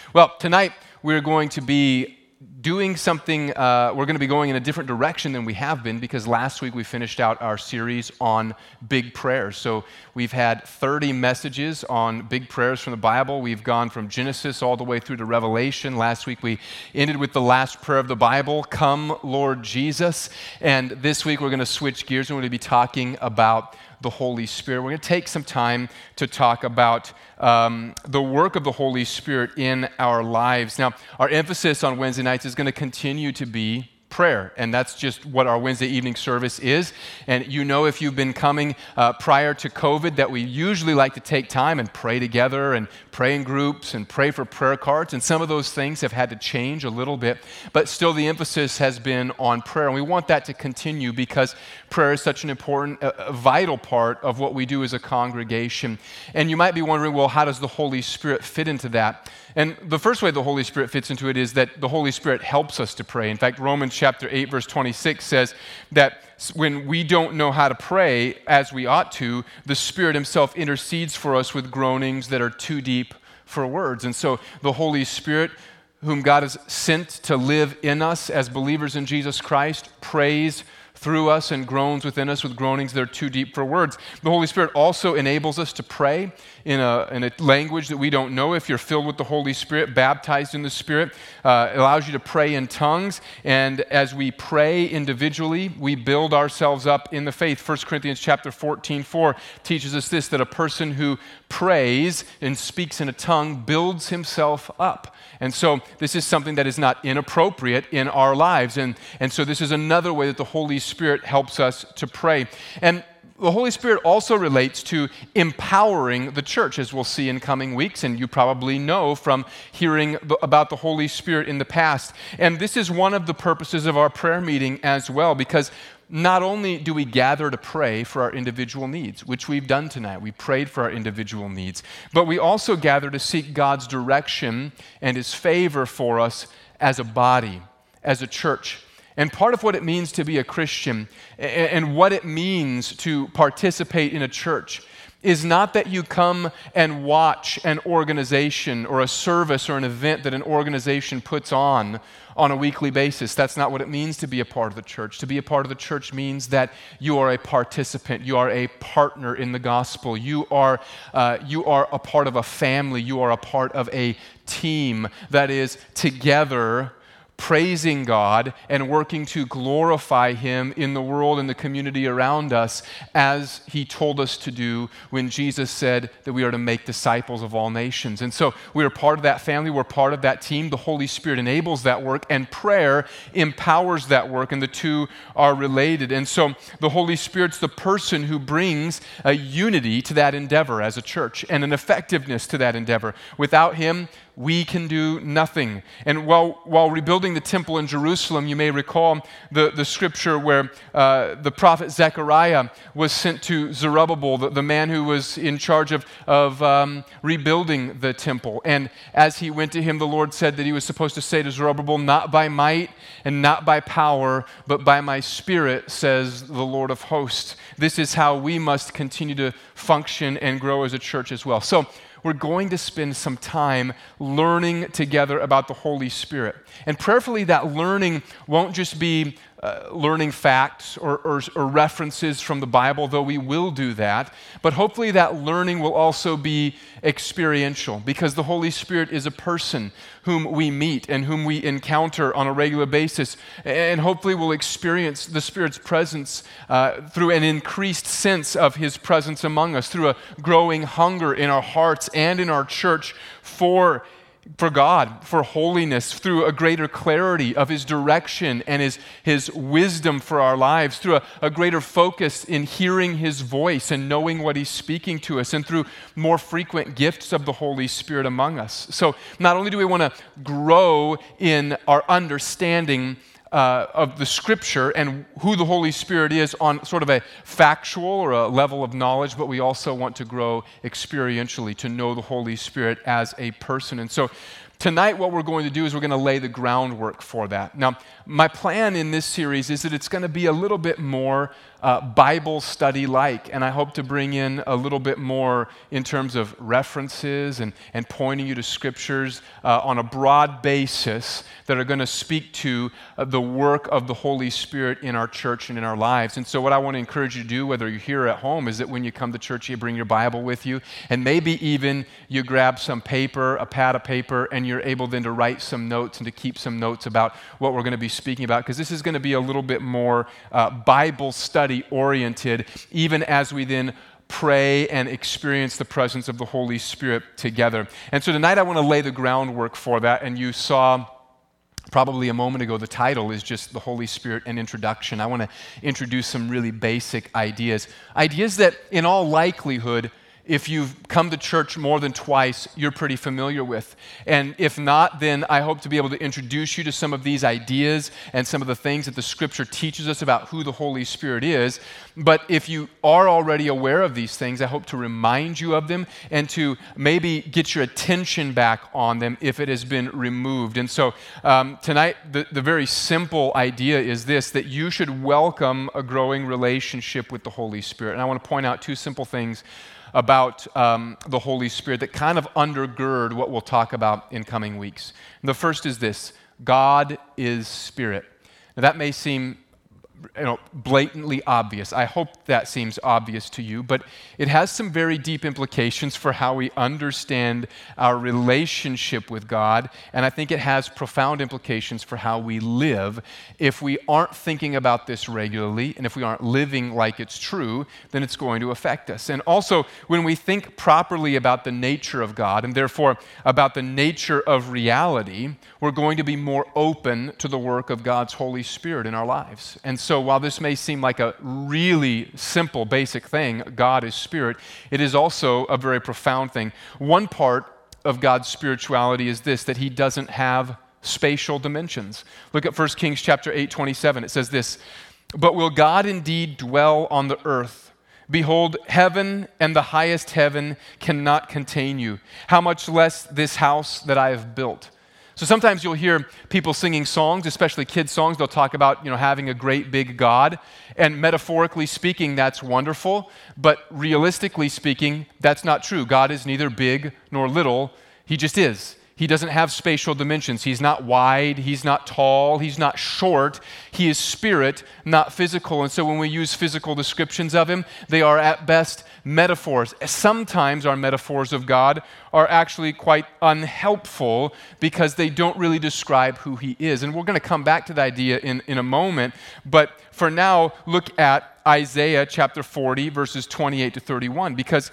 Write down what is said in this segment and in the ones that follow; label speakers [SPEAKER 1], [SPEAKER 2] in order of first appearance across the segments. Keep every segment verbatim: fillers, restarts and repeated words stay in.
[SPEAKER 1] Well, tonight we're going to be doing something, uh, we're going to be going in a different direction than we have been because last week we finished out our series on big prayers. So we've had thirty messages on big prayers from the Bible. We've gone from Genesis all the way through to Revelation. Last week we ended with the last prayer of the Bible, "Come, Lord Jesus." And this week we're going to switch gears and we're going to be talking about the Holy Spirit. We're going to take some time to talk about um, the work of the Holy Spirit in our lives. Now, our emphasis on Wednesday nights is going to continue to be prayer, and that's just what our Wednesday evening service is. And you know, if you've been coming uh, prior to COVID, that we usually like to take time and pray together and pray in groups and pray for prayer cards, and some of those things have had to change a little bit, but still the emphasis has been on prayer, and we want that to continue because prayer is such an important, uh, vital part of what we do as a congregation. And you might be wondering, well, how does the Holy Spirit fit into that? And the first way the Holy Spirit fits into it is that the Holy Spirit helps us to pray. In fact, Romans chapter eight, verse twenty-six says that when we don't know how to pray as we ought to, the Spirit himself intercedes for us with groanings that are too deep for words. And so the Holy Spirit, whom God has sent to live in us as believers in Jesus Christ, prays through us and groans within us with groanings that are too deep for words. The Holy Spirit also enables us to pray in a, in a language that we don't know. If you're filled with the Holy Spirit, baptized in the Spirit, uh, it allows you to pray in tongues. And as we pray individually, we build ourselves up in the faith. First Corinthians chapter fourteen, four teaches us this, that a person who prays and speaks in a tongue builds himself up. And so this is something that is not inappropriate in our lives. And, and so this is another way that the Holy Spirit helps us to pray. And the Holy Spirit also relates to empowering the church, as we'll see in coming weeks, and you probably know from hearing about the Holy Spirit in the past. And this is one of the purposes of our prayer meeting as well, because not only do we gather to pray for our individual needs, which we've done tonight, we prayed for our individual needs, but we also gather to seek God's direction and his favor for us as a body, as a church. And part of what it means to be a Christian and what it means to participate in a church is not that you come and watch an organization or a service or an event that an organization puts on on a weekly basis. That's not what it means to be a part of the church. To be a part of the church means that you are a participant. You are a partner in the gospel. You are, uh, you are a part of a family. You are a part of a team that is together praising God and working to glorify him in the world and the community around us, as he told us to do when Jesus said that we are to make disciples of all nations. And so we are part of that family, we're part of that team. The Holy Spirit enables that work, and prayer empowers that work, and the two are related. And so the Holy Spirit's the person who brings a unity to that endeavor as a church and an effectiveness to that endeavor. Without him, we can do nothing. And while while rebuilding the temple in Jerusalem, you may recall the, the scripture where uh, the prophet Zechariah was sent to Zerubbabel, the, the man who was in charge of, of um, rebuilding the temple. And as he went to him, the Lord said that he was supposed to say to Zerubbabel, "Not by might and not by power, but by my Spirit, says the Lord of hosts." This is how we must continue to function and grow as a church as well. So we're going to spend some time learning together about the Holy Spirit. And prayerfully, that learning won't just be uh, learning facts or, or, or references from the Bible, though we will do that. But hopefully that learning will also be experiential, because the Holy Spirit is a person whom we meet and whom we encounter on a regular basis. And hopefully we'll experience the Spirit's presence uh, through an increased sense of his presence among us, through a growing hunger in our hearts and in our church for for God, for holiness, through a greater clarity of his direction and his, his wisdom for our lives, through a, a greater focus in hearing his voice and knowing what he's speaking to us, and through more frequent gifts of the Holy Spirit among us. So not only do we want to grow in our understanding uh, of the Scripture and who the Holy Spirit is on sort of a factual or a level of knowledge, but we also want to grow experientially to know the Holy Spirit as a person. And so tonight what we're going to do is we're going to lay the groundwork for that. Now, my plan in this series is that it's going to be a little bit more uh, Bible study-like, and I hope to bring in a little bit more in terms of references and, and pointing you to scriptures uh, on a broad basis that are going to speak to uh, the work of the Holy Spirit in our church and in our lives. And so what I want to encourage you to do, whether you're here or at home, is that when you come to church, you bring your Bible with you, and maybe even you grab some paper, a pad of paper, and you're able then to write some notes and to keep some notes about what we're going to be speaking about, because this is going to be a little bit more uh, Bible study oriented, even as we then pray and experience the presence of the Holy Spirit together. And so tonight I want to lay the groundwork for that, and you saw probably a moment ago, the title is just the Holy Spirit and Introduction. I want to introduce some really basic ideas, ideas that in all likelihood, if you've come to church more than twice, you're pretty familiar with. And if not, then I hope to be able to introduce you to some of these ideas and some of the things that the Scripture teaches us about who the Holy Spirit is. But if you are already aware of these things, I hope to remind you of them and to maybe get your attention back on them if it has been removed. And so um, tonight, the, the very simple idea is this, that you should welcome a growing relationship with the Holy Spirit. And I want to point out two simple things about um, the Holy Spirit that kind of undergird what we'll talk about in coming weeks. And the first is this: God is Spirit. Now that may seem you know, blatantly obvious. I hope that seems obvious to you, but it has some very deep implications for how we understand our relationship with God, and I think it has profound implications for how we live. If we aren't thinking about this regularly, and if we aren't living like it's true, then it's going to affect us. And also, when we think properly about the nature of God, and therefore about the nature of reality, we're going to be more open to the work of God's Holy Spirit in our lives. And so while this may seem like a really simple, basic thing, God is Spirit, it is also a very profound thing. One part of God's spirituality is this, that He doesn't have spatial dimensions. Look at First Kings chapter eight, twenty-seven. It says this: "But will God indeed dwell on the earth? Behold, heaven and the highest heaven cannot contain you. How much less this house that I have built?" So sometimes you'll hear people singing songs, especially kids' songs. They'll talk about, you know, having a great big God. And metaphorically speaking, that's wonderful. But realistically speaking, that's not true. God is neither big nor little. He just is. He doesn't have spatial dimensions. He's not wide. He's not tall. He's not short. He is spirit, not physical. And so when we use physical descriptions of Him, they are at best metaphors. Sometimes our metaphors of God are actually quite unhelpful because they don't really describe who He is. And we're going to come back to the idea in, in a moment. But for now, look at Isaiah chapter forty, verses twenty-eight to thirty-one, because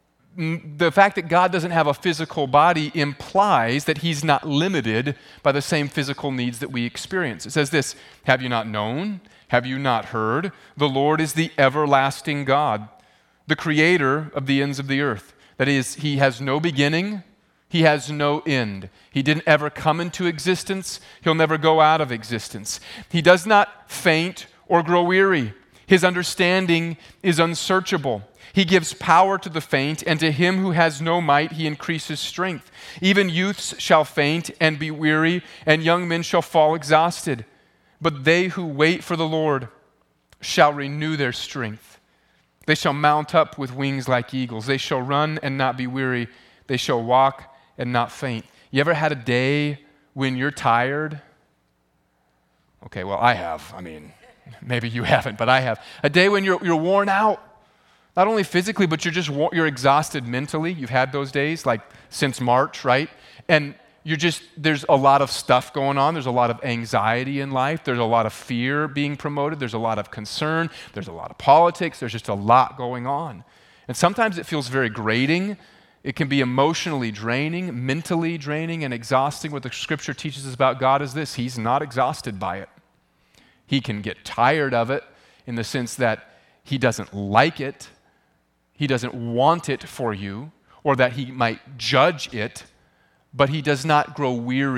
[SPEAKER 1] the fact that God doesn't have a physical body implies that He's not limited by the same physical needs that we experience. It says this: "Have you not known? Have you not heard? The Lord is the everlasting God, the creator of the ends of the earth." That is, He has no beginning, He has no end. He didn't ever come into existence. He'll never go out of existence. He does not faint or grow weary. His understanding is unsearchable. He gives power to the faint, and to him who has no might He increases strength. Even youths shall faint and be weary, and young men shall fall exhausted. But they who wait for the Lord shall renew their strength. They shall mount up with wings like eagles. They shall run and not be weary. They shall walk and not faint. You ever had a day when you're tired? Okay, well, I have. I mean, maybe you haven't, but I have. A day when you're, you're worn out. Not only physically, but you're just you're exhausted mentally. You've had those days, like since March, right? And you're just, there's a lot of stuff going on. There's a lot of anxiety in life. There's a lot of fear being promoted. There's a lot of concern. There's a lot of politics. There's just a lot going on. And sometimes it feels very grating. It can be emotionally draining, mentally draining, and exhausting. What the Scripture teaches us about God is this: He's not exhausted by it. He can get tired of it in the sense that He doesn't like it. He doesn't want it for you, or that He might judge it, but He does not grow weary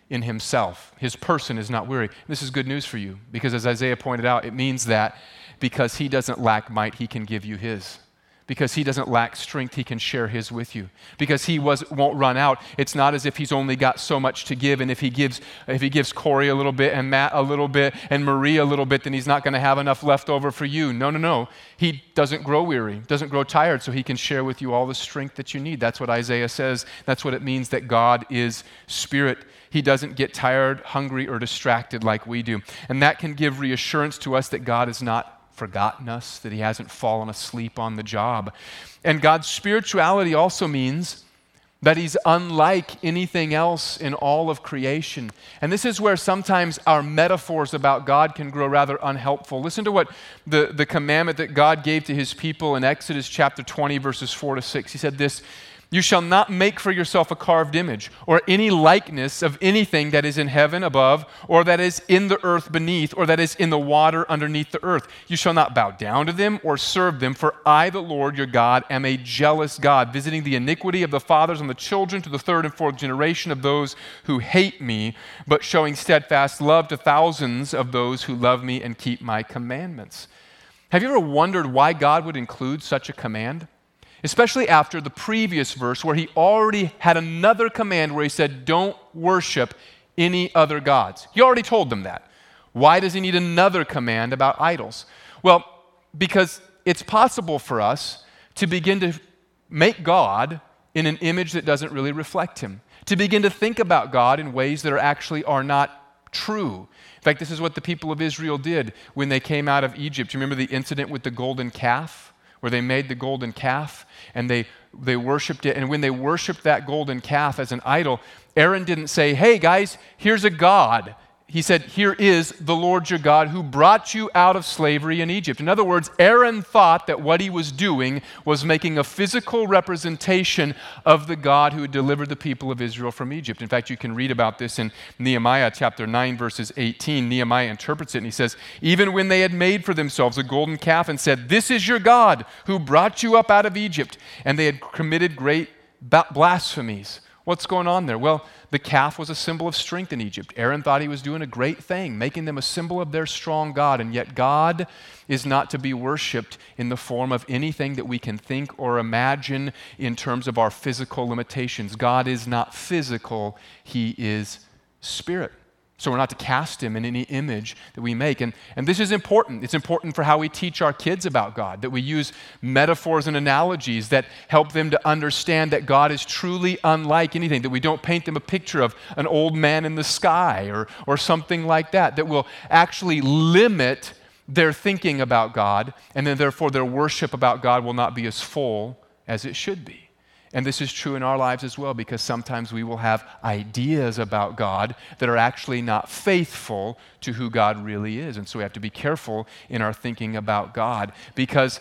[SPEAKER 1] in himself. His person is not weary. This is good news for you because, as Isaiah pointed out, it means that because he doesn't lack might, he can give you his. Because he doesn't lack strength, he can share his with you. Because he was, won't run out. It's not as if he's only got so much to give, and if he gives if he gives Corey a little bit, and Matt a little bit, and Marie a little bit, then he's not going to have enough left over for you. No, no, no. He doesn't grow weary, doesn't grow tired, so he can share with you all the strength that you need. That's what Isaiah says. That's what it means that God is spirit. He doesn't get tired, hungry, or distracted like we do. And that can give reassurance to us that God is not forgotten us, that he hasn't fallen asleep on the job. And God's spirituality also means that he's unlike anything else in all of creation. And this is where sometimes our metaphors about God can grow rather unhelpful. Listen to what the, the commandment that God gave to his people in Exodus chapter twenty, verses four to six. He said this, "You shall not make for yourself a carved image or any likeness of anything that is in heaven above or that is in the earth beneath or that is in the water underneath the earth. You shall not bow down to them or serve them, for I, the Lord your God, am a jealous God, visiting the iniquity of the fathers on the children to the third and fourth generation of those who hate me, but showing steadfast love to thousands of those who love me and keep my commandments." Have you ever wondered why God would include such a command? Especially after the previous verse where he already had another command where he said, don't worship any other gods. He already told them that. Why does he need another command about idols? Well, because it's possible for us to begin to make God in an image that doesn't really reflect him, to begin to think about God in ways that are actually are not true. In fact, this is what the people of Israel did when they came out of Egypt. You remember the incident with the golden calf? Where they made the golden calf and they, they worshiped it. And when they worshiped that golden calf as an idol, Aaron didn't say, hey guys, here's a God. He said, here is the Lord your God who brought you out of slavery in Egypt. In other words, Aaron thought that what he was doing was making a physical representation of the God who had delivered the people of Israel from Egypt. In fact, you can read about this in Nehemiah chapter nine, verses eighteen. Nehemiah interprets it and he says, even when they had made for themselves a golden calf and said, this is your God who brought you up out of Egypt, and they had committed great blasphemies. What's going on there? Well, the calf was a symbol of strength in Egypt. Aaron thought he was doing a great thing, making them a symbol of their strong God, and yet God is not to be worshiped in the form of anything that we can think or imagine in terms of our physical limitations. God is not physical, he is spirit. So we're not to cast him in any image that we make. And, and this is important. It's important for how we teach our kids about God, that we use metaphors and analogies that help them to understand that God is truly unlike anything, that we don't paint them a picture of an old man in the sky or, or something like that, that will actually limit their thinking about God, and then therefore their worship about God will not be as full as it should be. And this is true in our lives as well, because sometimes we will have ideas about God that are actually not faithful to who God really is. And so we have to be careful in our thinking about God, because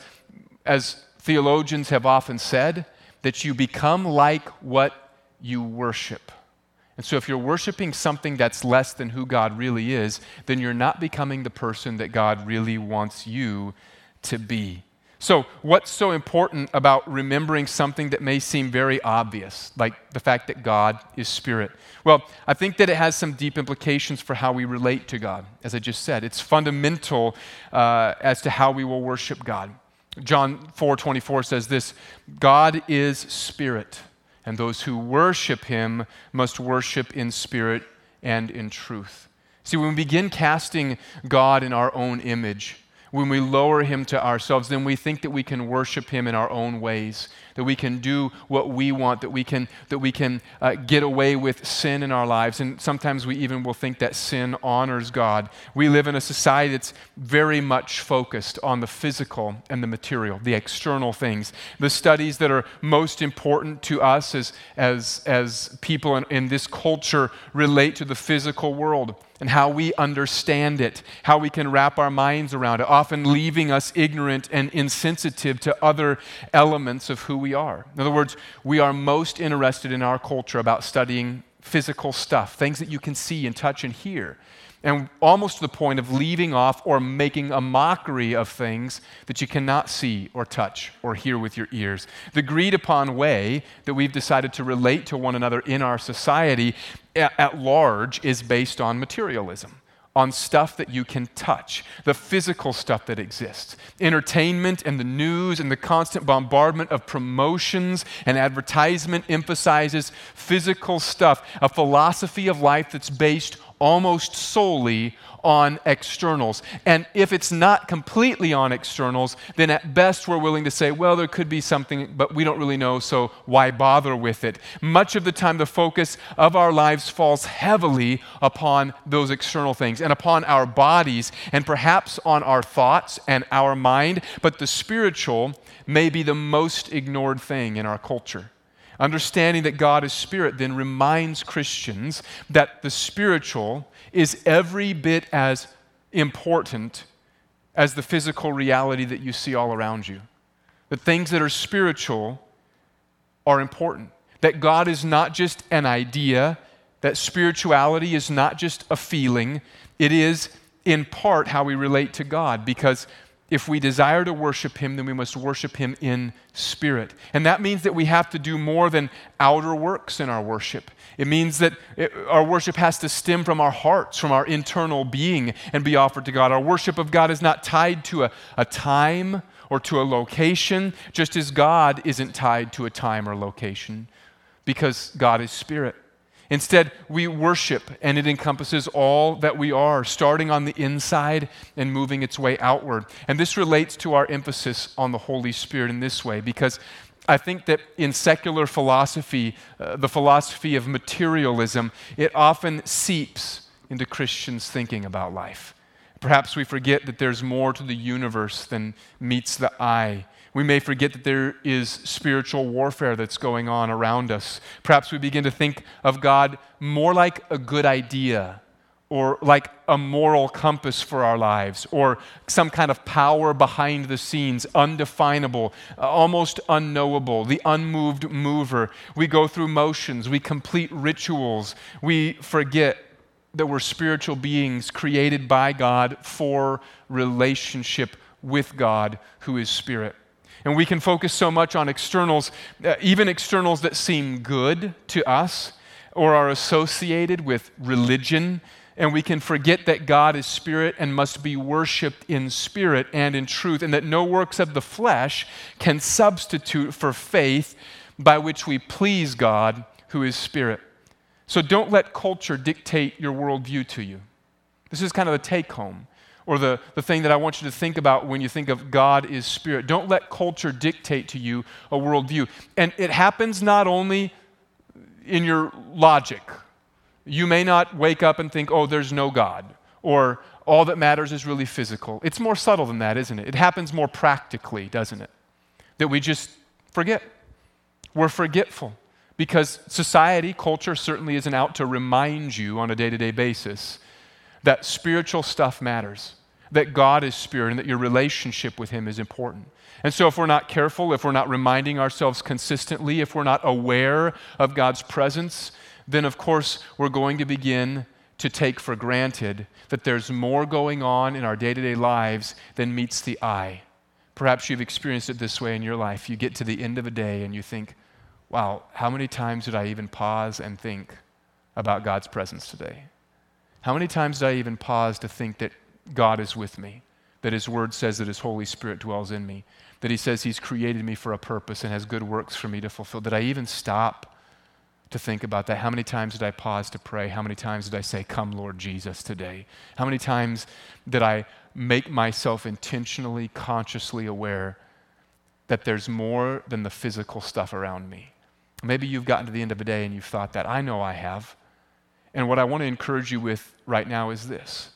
[SPEAKER 1] as theologians have often said, that you become like what you worship. And so if you're worshiping something that's less than who God really is, then you're not becoming the person that God really wants you to be. So what's so important about remembering something that may seem very obvious, like the fact that God is spirit? Well, I think that it has some deep implications for how we relate to God. As I just said, it's fundamental uh, as to how we will worship God. John four twenty-four says this, God is spirit, and those who worship him must worship in spirit and in truth. See, when we begin casting God in our own image, when we lower him to ourselves, then we think that we can worship him in our own ways, that we can do what we want, that we can that we can uh, get away with sin in our lives. And sometimes we even will think that sin honors God. We live in a society that's very much focused on the physical and the material, the external things. The studies that are most important to us as, as, as people in, in this culture relate to the physical world and how we understand it, how we can wrap our minds around it, often leaving us ignorant and insensitive to other elements of who we are. In other words, we are most interested in our culture about studying physical stuff, things that you can see and touch and hear. And almost to the point of leaving off or making a mockery of things that you cannot see or touch or hear with your ears. The agreed upon way that we've decided to relate to one another in our society at, at large is based on materialism, on stuff that you can touch, the physical stuff that exists. Entertainment and the news and the constant bombardment of promotions and advertisement emphasizes physical stuff, a philosophy of life that's based almost solely on externals. And if it's not completely on externals, then at best we're willing to say, well, there could be something, but we don't really know, so why bother with it? Much of the time, the focus of our lives falls heavily upon those external things and upon our bodies and perhaps on our thoughts and our mind, but the spiritual may be the most ignored thing in our culture. Understanding that God is spirit then reminds Christians that the spiritual is every bit as important as the physical reality that you see all around you. The things that are spiritual are important. That God is not just an idea, that spirituality is not just a feeling, it is in part how we relate to God, because if we desire to worship Him, then we must worship Him in spirit. And that means that we have to do more than outer works in our worship. It means that it, our worship has to stem from our hearts, from our internal being, and be offered to God. Our worship of God is not tied to a, a time or to a location, just as God isn't tied to a time or location, because God is spirit. Instead, we worship, and it encompasses all that we are, starting on the inside and moving its way outward. And this relates to our emphasis on the Holy Spirit in this way, because I think that in secular philosophy, uh, the philosophy of materialism, it often seeps into Christians' thinking about life. Perhaps we forget that there's more to the universe than meets the eye. We may forget that there is spiritual warfare that's going on around us. Perhaps we begin to think of God more like a good idea, or like a moral compass for our lives, or some kind of power behind the scenes, undefinable, almost unknowable, the unmoved mover. We go through motions, we complete rituals, we forget that we're spiritual beings created by God for relationship with God, who is spirit. And we can focus so much on externals, uh, even externals that seem good to us or are associated with religion, and we can forget that God is spirit and must be worshiped in spirit and in truth, and that no works of the flesh can substitute for faith by which we please God, who is spirit. So don't let culture dictate your worldview to you. This is kind of a take-home, or the, the thing that I want you to think about when you think of God is spirit. Don't let culture dictate to you a worldview. And it happens not only in your logic. You may not wake up and think, oh, there's no God, or all that matters is really physical. It's more subtle than that, isn't it? It happens more practically, doesn't it? That we just forget. We're forgetful. Because society, culture certainly isn't out to remind you on a day-to-day basis that spiritual stuff matters, that God is spirit, and that your relationship with Him is important. And so if we're not careful, if we're not reminding ourselves consistently, if we're not aware of God's presence, then of course we're going to begin to take for granted that there's more going on in our day-to-day lives than meets the eye. Perhaps you've experienced it this way in your life. You get to the end of a day and you think, wow, how many times did I even pause and think about God's presence today? How many times did I even pause to think that God is with me, that His Word says that His Holy Spirit dwells in me, that He says He's created me for a purpose and has good works for me to fulfill? Did I even stop to think about that? How many times did I pause to pray? How many times did I say, come Lord Jesus today? How many times did I make myself intentionally, consciously aware that there's more than the physical stuff around me? Maybe you've gotten to the end of a day and you've thought that. I know I have. And what I want to encourage you with right now is this,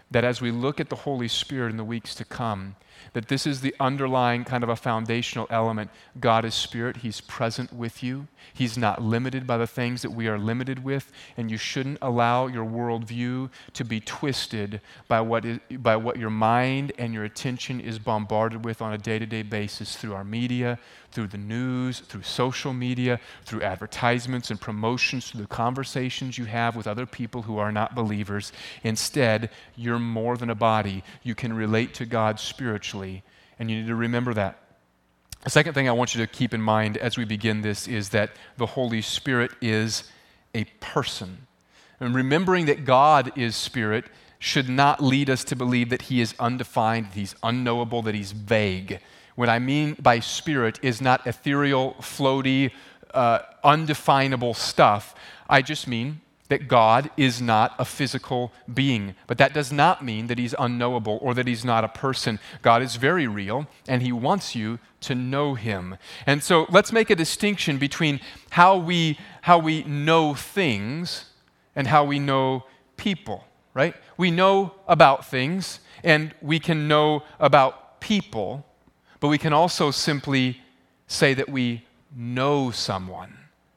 [SPEAKER 1] that as we look at the Holy Spirit in the weeks to come, that this is the underlying kind of a foundational element. God is Spirit. He's present with you. He's not limited by the things that we are limited with, and you shouldn't allow your worldview to be twisted by what is, by what your mind and your attention is bombarded with on a day-to-day basis through our media, through the news, through social media, through advertisements and promotions, through the conversations you have with other people who are not believers. Instead, you're more than a body. You can relate to God spiritually, and you need to remember that. The second thing I want you to keep in mind as we begin this is that the Holy Spirit is a person. And remembering that God is Spirit should not lead us to believe that He is undefined, that He's unknowable, that He's vague. What I mean by Spirit is not ethereal, floaty, uh, undefinable stuff. I just mean that God is not a physical being. But that does not mean that He's unknowable or that He's not a person. God is very real, and He wants you to know Him. And so let's make a distinction between how we, how we know things and how we know people, right? We know about things, and we can know about people, but we can also simply say that we know someone.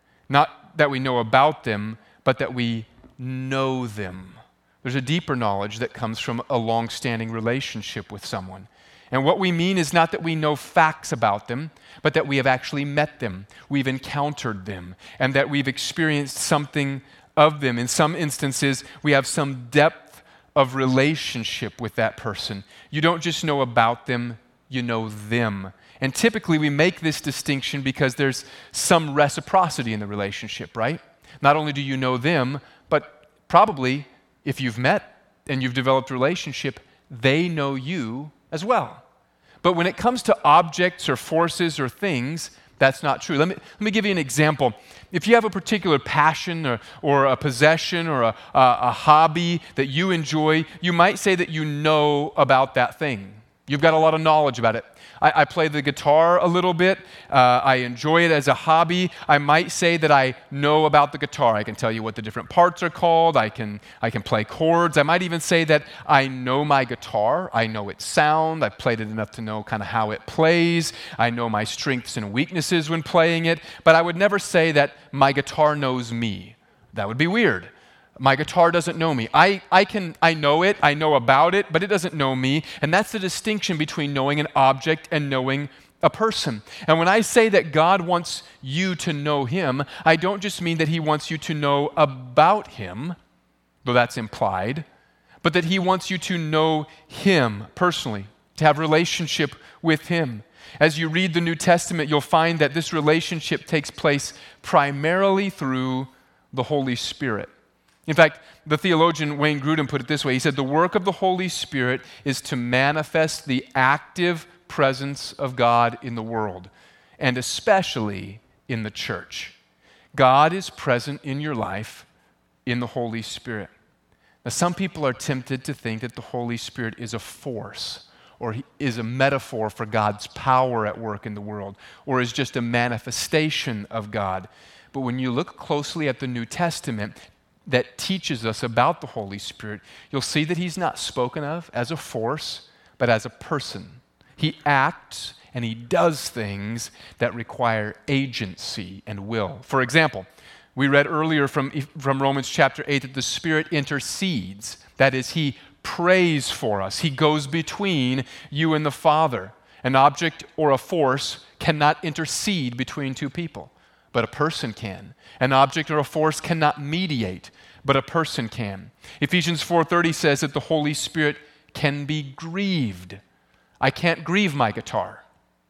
[SPEAKER 1] Not that we know about them, but that we know them. There's a deeper knowledge that comes from a long-standing relationship with someone. And what we mean is not that we know facts about them, but that we have actually met them, we've encountered them, and that we've experienced something of them. In some instances, we have some depth of relationship with that person. You don't just know about them, you know them. And typically we make this distinction because there's some reciprocity in the relationship, right? Not only do you know them, but probably if you've met and you've developed a relationship, they know you as well. But when it comes to objects or forces or things, that's not true. Let me, let me give you an example. If you have a particular passion or, or a possession or a, a, a hobby that you enjoy, you might say that you know about that thing. You've got a lot of knowledge about it. I, I play the guitar a little bit. Uh, I enjoy it as a hobby. I might say that I know about the guitar. I can tell you what the different parts are called. I can, I can play chords. I might even say that I know my guitar. I know its sound. I've played it enough to know kind of how it plays. I know my strengths and weaknesses when playing it. But I would never say that my guitar knows me. That would be weird. My guitar doesn't know me. I, I can I know it, I know about it, but it doesn't know me. And that's the distinction between knowing an object and knowing a person. And when I say that God wants you to know Him, I don't just mean that He wants you to know about Him, though that's implied, but that He wants you to know Him personally, to have relationship with Him. As you read the New Testament, you'll find that this relationship takes place primarily through the Holy Spirit. In fact, the theologian Wayne Grudem put it this way. He said, the work of the Holy Spirit is to manifest the active presence of God in the world, and especially in the church. God is present in your life in the Holy Spirit. Now, some people are tempted to think that the Holy Spirit is a force, or is a metaphor for God's power at work in the world, or is just a manifestation of God. But when you look closely at the New Testament, that teaches us about the Holy Spirit, you'll see that He's not spoken of as a force, but as a person. He acts and He does things that require agency and will. For example, we read earlier from, from Romans chapter eight that the Spirit intercedes. That is, He prays for us. He goes between you and the Father. An object or a force cannot intercede between two people, but a person can. An object or a force cannot mediate, but a person can. Ephesians four thirty says that the Holy Spirit can be grieved. I can't grieve my guitar.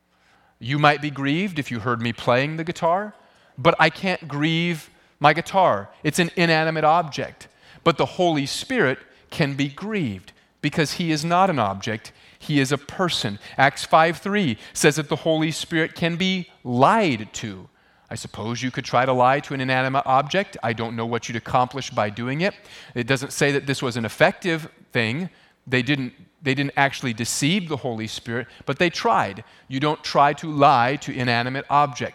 [SPEAKER 1] You might be grieved if you heard me playing the guitar, but I can't grieve my guitar. It's an inanimate object. But the Holy Spirit can be grieved because He is not an object. He is a person. Acts five three says that the Holy Spirit can be lied to. I suppose you could try to lie to an inanimate object. I don't know what you'd accomplish by doing it. It doesn't say that this was an effective thing. They didn't, they didn't actually deceive the Holy Spirit, but they tried. You don't try to lie to inanimate objects.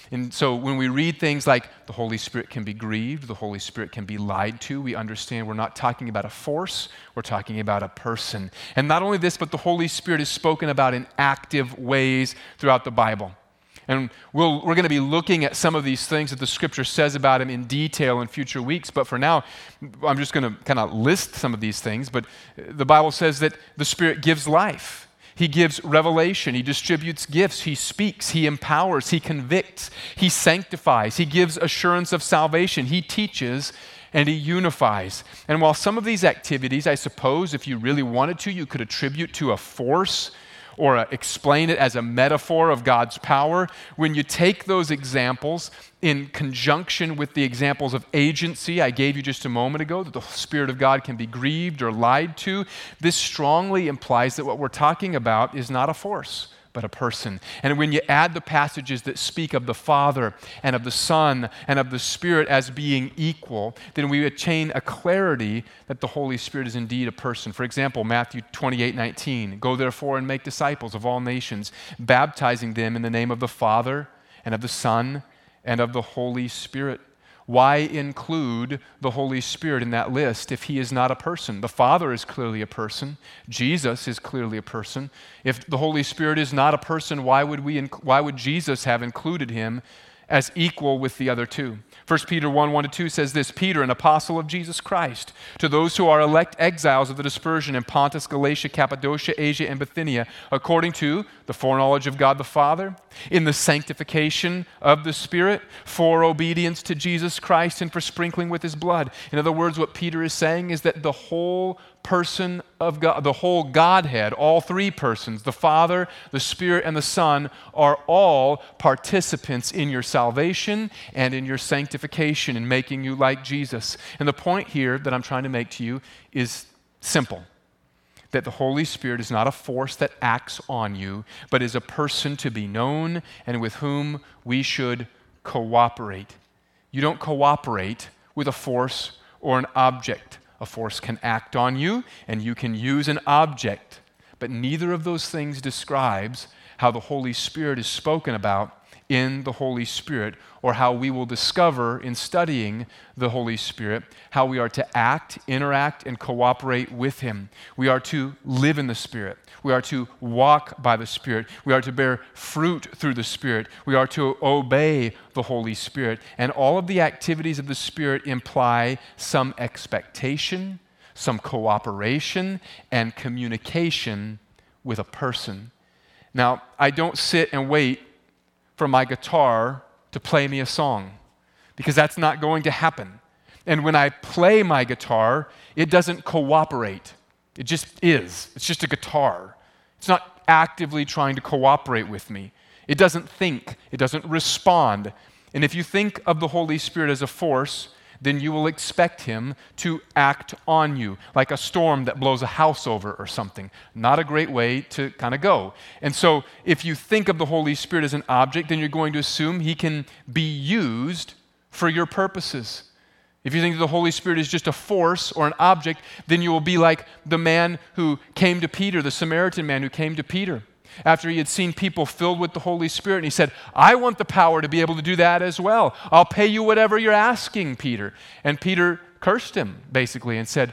[SPEAKER 1] And so when we read things like the Holy Spirit can be grieved, the Holy Spirit can be lied to, we understand we're not talking about a force, we're talking about a person. And not only this, but the Holy Spirit is spoken about in active ways throughout the Bible. And we'll, we're going to be looking at some of these things that the Scripture says about him in detail in future weeks. But for now, I'm just going to kind of list some of these things. But the Bible says that the Spirit gives life. He gives revelation. He distributes gifts. He speaks. He empowers. He convicts. He sanctifies. He gives assurance of salvation. He teaches and he unifies. And while some of these activities, I suppose, if you really wanted to, you could attribute to a force or uh, explain it as a metaphor of God's power, when you take those examples in conjunction with the examples of agency I gave you just a moment ago, that the Spirit of God can be grieved or lied to, this strongly implies that what we're talking about is not a force, but a person. And when you add the passages that speak of the Father and of the Son and of the Spirit as being equal, then we attain a clarity that the Holy Spirit is indeed a person. For example, Matthew twenty-eight nineteen, go therefore and make disciples of all nations, baptizing them in the name of the Father and of the Son and of the Holy Spirit. Why include the Holy Spirit in that list if he is not a person? The Father is clearly a person. Jesus is clearly a person. If the Holy Spirit is not a person, why would we? Inc- why would Jesus have included him as equal with the other two? First Peter one, one to two says this, Peter, an apostle of Jesus Christ, to those who are elect exiles of the dispersion in Pontus, Galatia, Cappadocia, Asia, and Bithynia, according to the foreknowledge of God the Father, in the sanctification of the Spirit, for obedience to Jesus Christ and for sprinkling with his blood. In other words, what Peter is saying is that the whole person of God, the whole Godhead, all three persons, the Father, the Spirit, and the Son, are all participants in your salvation and in your sanctification, in making you like Jesus. And the point here that I'm trying to make to you is simple, that the Holy Spirit is not a force that acts on you, but is a person to be known and with whom we should cooperate. You don't cooperate with a force or an object. A force can act on you, and you can use an object. But neither of those things describes how the Holy Spirit is spoken about in the Holy Spirit, or how we will discover in studying the Holy Spirit how we are to act, interact, and cooperate with him. We are to live in the Spirit. We are to walk by the Spirit. We are to bear fruit through the Spirit. We are to obey the Holy Spirit. And all of the activities of the Spirit imply some expectation, some cooperation, and communication with a person. Now, I don't sit and wait for my guitar to play me a song, because that's not going to happen. And when I play my guitar, it doesn't cooperate. It just is. It's just a guitar. It's not actively trying to cooperate with me. It doesn't think. It doesn't respond. And if you think of the Holy Spirit as a force, then you will expect him to act on you, like a storm that blows a house over or something. Not a great way to kind of go. And so if you think of the Holy Spirit as an object, then you're going to assume he can be used for your purposes. If you think the Holy Spirit is just a force or an object, then you will be like the man who came to Peter, the Samaritan man who came to Peter, after he had seen people filled with the Holy Spirit. And he said, I want the power to be able to do that as well. I'll pay you whatever you're asking, Peter. And Peter cursed him, basically, and said,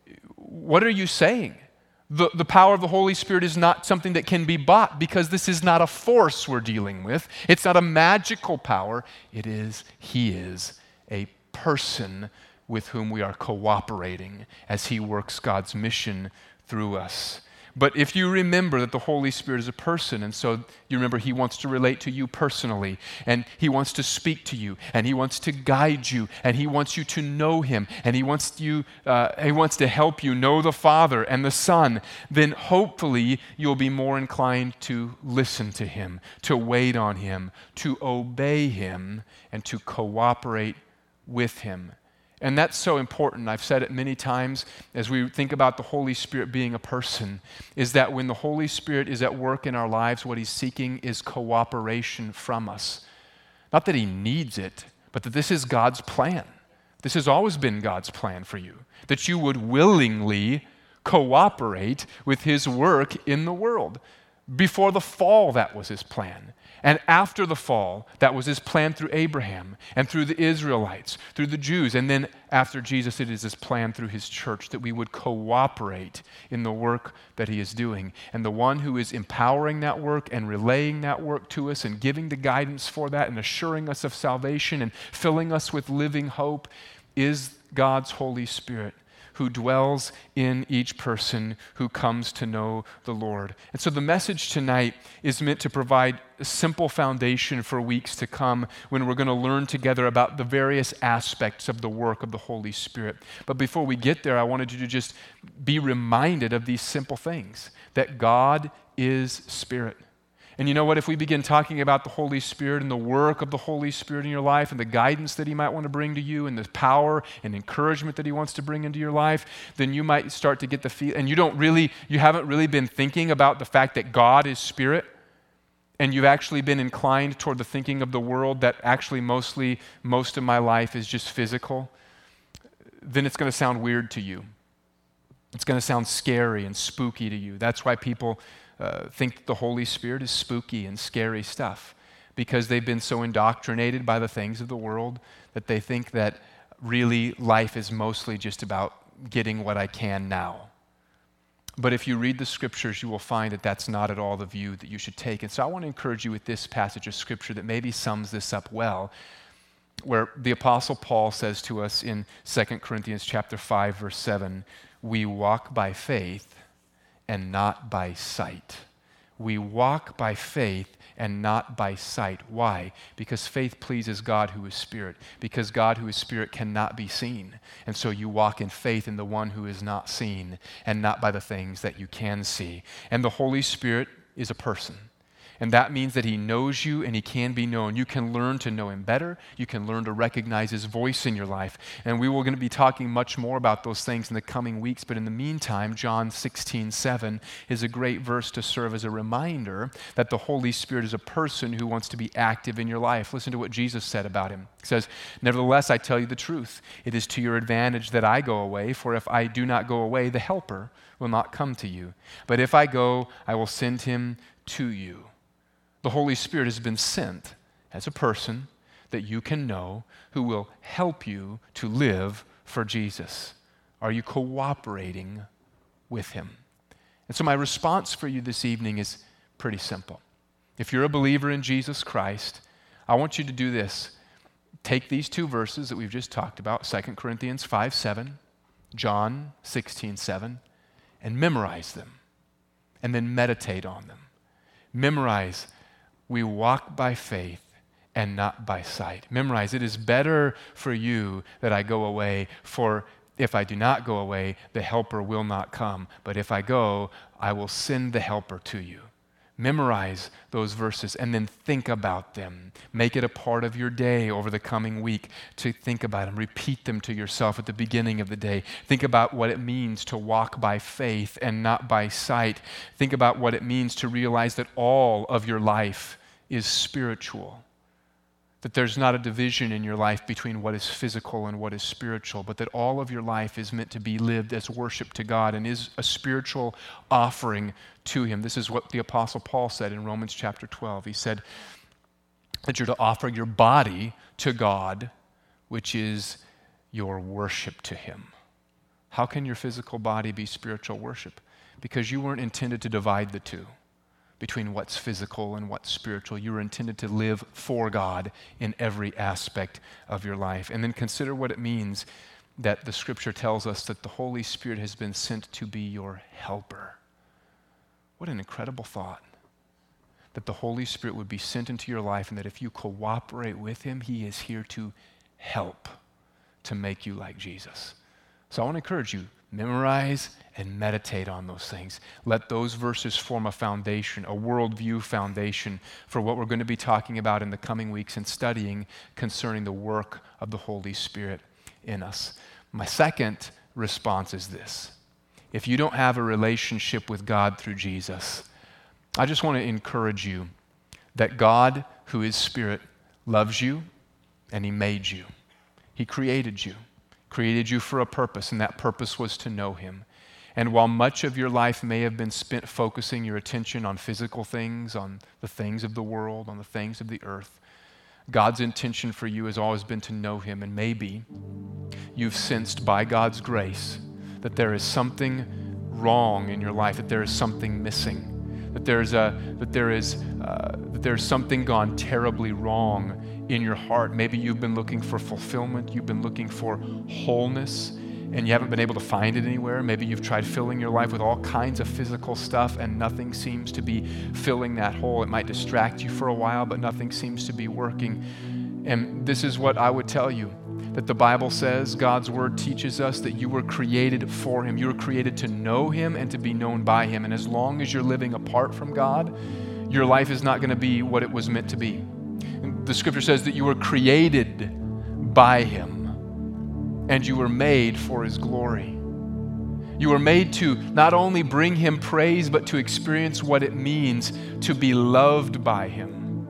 [SPEAKER 1] what are you saying? The, the power of the Holy Spirit is not something that can be bought, because this is not a force we're dealing with. It's not a magical power. It is, he is a person with whom we are cooperating as he works God's mission through us. But if you remember that the Holy Spirit is a person, and so you remember he wants to relate to you personally, and he wants to speak to you, and he wants to guide you, and he wants you to know him, and he wants you, uh, he wants to help you know the Father and the Son, then hopefully you'll be more inclined to listen to him, to wait on him, to obey him, and to cooperate with him. And that's so important. I've said it many times as we think about the Holy Spirit being a person, is that when the Holy Spirit is at work in our lives, what he's seeking is cooperation from us. Not that he needs it, but that this is God's plan. This has always been God's plan for you, that you would willingly cooperate with his work in the world. Before the fall, that was his plan. And after the fall, that was his plan through Abraham and through the Israelites, through the Jews. And then after Jesus, it is his plan through his church that we would cooperate in the work that he is doing. And the one who is empowering that work and relaying that work to us and giving the guidance for that and assuring us of salvation and filling us with living hope is God's Holy Spirit, who dwells in each person who comes to know the Lord. And so the message tonight is meant to provide a simple foundation for weeks to come when we're going to learn together about the various aspects of the work of the Holy Spirit. But before we get there, I wanted you to just be reminded of these simple things, that God is Spirit. And you know what? If we begin talking about the Holy Spirit and the work of the Holy Spirit in your life and the guidance that he might want to bring to you and the power and encouragement that he wants to bring into your life, then you might start to get the feel, and you don't really, you haven't really been thinking about the fact that God is Spirit, and you've actually been inclined toward the thinking of the world that actually mostly, most of my life is just physical, then it's going to sound weird to you. It's going to sound scary and spooky to you. That's why people Uh, think the Holy Spirit is spooky and scary stuff, because they've been so indoctrinated by the things of the world that they think that really life is mostly just about getting what I can now. But if you read the scriptures, you will find that that's not at all the view that you should take. And so I want to encourage you with this passage of scripture that maybe sums this up well, where the Apostle Paul says to us in Second Corinthians chapter five, verse seven, we walk by faith and not by sight. We walk by faith and not by sight. Why? Because faith pleases God who is Spirit. Because God who is Spirit cannot be seen. And so you walk in faith in the one who is not seen and not by the things that you can see. And the Holy Spirit is a person. And that means that he knows you and he can be known. You can learn to know him better. You can learn to recognize his voice in your life. And we will going to be talking much more about those things in the coming weeks. But in the meantime, John sixteen seven is a great verse to serve as a reminder that the Holy Spirit is a person who wants to be active in your life. Listen to what Jesus said about him. He says, nevertheless, I tell you the truth. It is to your advantage that I go away, for if I do not go away, the Helper will not come to you. But if I go, I will send him to you. The Holy Spirit has been sent as a person that you can know who will help you to live for Jesus. Are you cooperating with him? And so my response for you this evening is pretty simple. If you're a believer in Jesus Christ, I want you to do this. Take these two verses that we've just talked about, Second Corinthians five seven, John sixteen seven, and memorize them. And then meditate on them. Memorize, we walk by faith and not by sight. Memorize, it is better for you that I go away, for if I do not go away, the Helper will not come. But if I go, I will send the Helper to you. Memorize those verses and then think about them. Make it a part of your day over the coming week to think about them. Repeat them to yourself at the beginning of the day. Think about what it means to walk by faith and not by sight. Think about what it means to realize that all of your life is spiritual. That there's not a division in your life between what is physical and what is spiritual, but that all of your life is meant to be lived as worship to God and is a spiritual offering to him. This is what the Apostle Paul said in Romans chapter twelve. He said that you're to offer your body to God, which is your worship to him. How can your physical body be spiritual worship? Because you weren't intended to divide the two between what's physical and what's spiritual. You were intended to live for God in every aspect of your life. And then consider what it means that the scripture tells us that the Holy Spirit has been sent to be your helper. What an incredible thought. That the Holy Spirit would be sent into your life and that if you cooperate with him, he is here to help to make you like Jesus. So I want to encourage you, memorize and meditate on those things. Let those verses form a foundation, a worldview foundation for what we're going to be talking about in the coming weeks and studying concerning the work of the Holy Spirit in us. My second response is this. If you don't have a relationship with God through Jesus, I just want to encourage you that God, who is Spirit, loves you and he made you. He created you. Created you for a purpose, and that purpose was to know him. And while much of your life may have been spent focusing your attention on physical things, on the things of the world, on the things of the earth, God's intention for you has always been to know him. And maybe you've sensed by God's grace that there is something wrong in your life, that there is something missing, that there's a that there is uh, that there's something gone terribly wrong in your heart. Maybe you've been looking for fulfillment, you've been looking for wholeness, and you haven't been able to find it anywhere. Maybe you've tried filling your life with all kinds of physical stuff and nothing seems to be filling that hole. It might distract you for a while, but nothing seems to be working. And this is what I would tell you, that the Bible says, God's word teaches us that you were created for him. You were created to know him and to be known by him. And as long as you're living apart from God, your life is not going to be what it was meant to be. The scripture says that you were created by him. And you were made for his glory. You were made to not only bring him praise, but to experience what it means to be loved by him.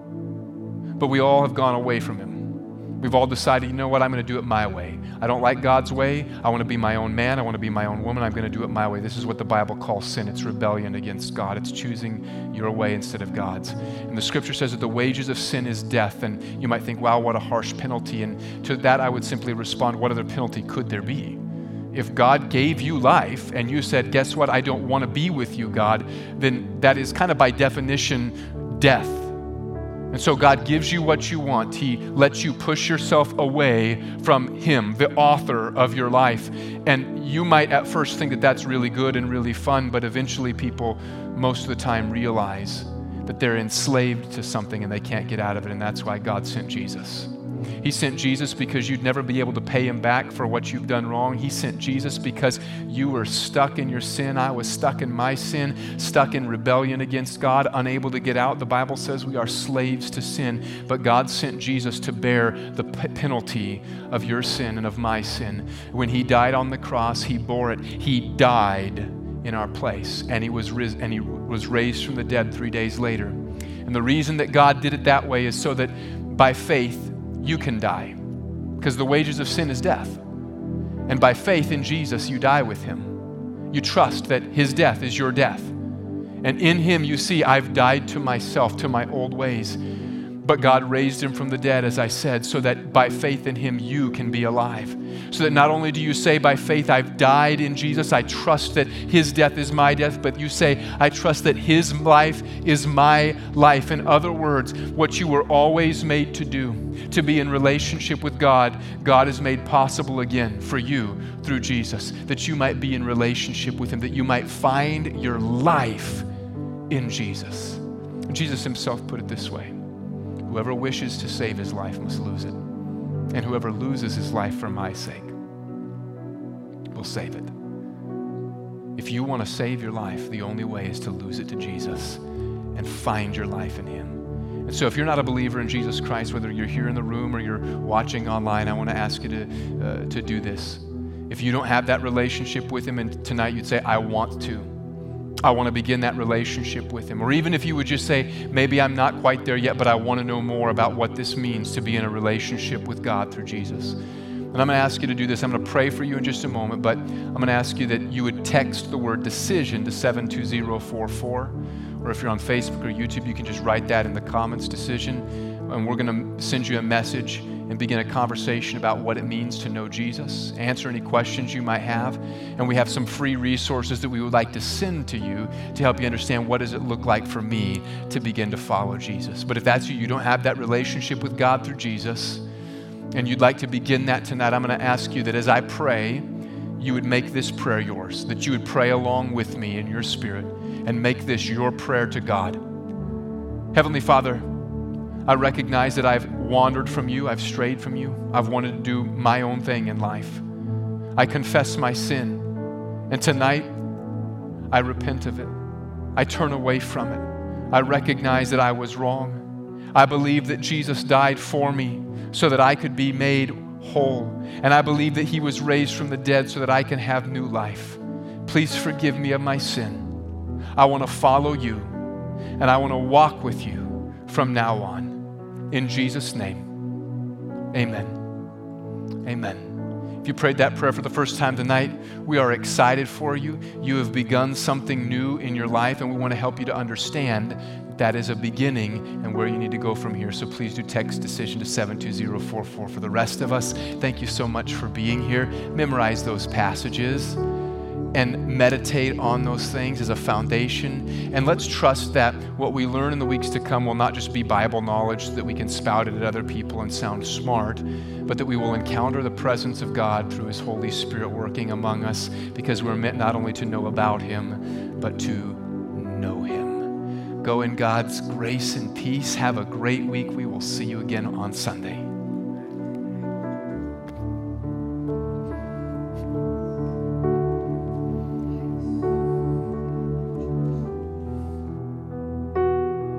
[SPEAKER 1] But we all have gone away from him. We've all decided, you know what, I'm going to do it my way. I don't like God's way. I want to be my own man. I want to be my own woman. I'm going to do it my way. This is what the Bible calls sin. It's rebellion against God. It's choosing your way instead of God's. And the scripture says that the wages of sin is death. And you might think, wow, what a harsh penalty. And to that I would simply respond, what other penalty could there be? If God gave you life and you said, guess what, I don't want to be with you, God, then that is kind of by definition death. And so God gives you what you want. He lets you push yourself away from him, the author of your life. And you might at first think that that's really good and really fun, but eventually people most of the time realize that they're enslaved to something and they can't get out of it. And that's why God sent Jesus. He sent Jesus because you'd never be able to pay him back for what you've done wrong. He sent Jesus because you were stuck in your sin. I was stuck in my sin, stuck in rebellion against God, unable to get out. The Bible says we are slaves to sin, but God sent Jesus to bear the p- penalty of your sin and of my sin. When he died on the cross, he bore it. He died in our place, and he was ris- and he was raised from the dead three days later. And the reason that God did it that way is so that by faith, you can die, because the wages of sin is death. And by faith in Jesus, you die with him. You trust that his death is your death. And in him, you see, I've died to myself, to my old ways. But God raised him from the dead, as I said, so that by faith in him, you can be alive. So that not only do you say by faith, I've died in Jesus, I trust that his death is my death, but you say, I trust that his life is my life. In other words, what you were always made to do, to be in relationship with God, God has made possible again for you through Jesus, that you might be in relationship with him, that you might find your life in Jesus. Jesus himself put it this way: whoever wishes to save his life must lose it. And whoever loses his life for my sake will save it. If you want to save your life, the only way is to lose it to Jesus and find your life in him. And so if you're not a believer in Jesus Christ, whether you're here in the room or you're watching online, I want to ask you to, uh, to do this. If you don't have that relationship with him, and tonight you'd say, I want to. I want to begin that relationship with him. Or even if you would just say, maybe I'm not quite there yet, but I want to know more about what this means to be in a relationship with God through Jesus. And I'm going to ask you to do this. I'm going to pray for you in just a moment, but I'm going to ask you that you would text the word decision to seven two zero four four. Or if you're on Facebook or YouTube, you can just write that in the comments, decision. And we're going to send you a message and begin a conversation about what it means to know Jesus, answer any questions you might have. And we have some free resources that we would like to send to you to help you understand what does it look like for me to begin to follow Jesus. But if that's you, you don't have that relationship with God through Jesus, and you'd like to begin that tonight, I'm going to ask you that as I pray, you would make this prayer yours, that you would pray along with me in your spirit and make this your prayer to God. Heavenly Father, I recognize that I've wandered from you, I've strayed from you, I've wanted to do my own thing in life. I confess my sin, and tonight I repent of it. I turn away from it. I recognize that I was wrong. I believe that Jesus died for me so that I could be made whole, and I believe that he was raised from the dead so that I can have new life. Please forgive me of my sin. I want to follow you, and I want to walk with you from now on. In Jesus' name, amen. Amen. If you prayed that prayer for the first time tonight, we are excited for you. You have begun something new in your life, and we want to help you to understand that is a beginning and where you need to go from here. So please do text decision to seven two zero four four. For the rest of us, thank you so much for being here. Memorize those passages and meditate on those things as a foundation. And let's trust that what we learn in the weeks to come will not just be Bible knowledge so that we can spout it at other people and sound smart, but that we will encounter the presence of God through His Holy Spirit working among us, because we're meant not only to know about Him, but to know Him. Go in God's grace and peace. Have a great week. We will see you again on Sunday.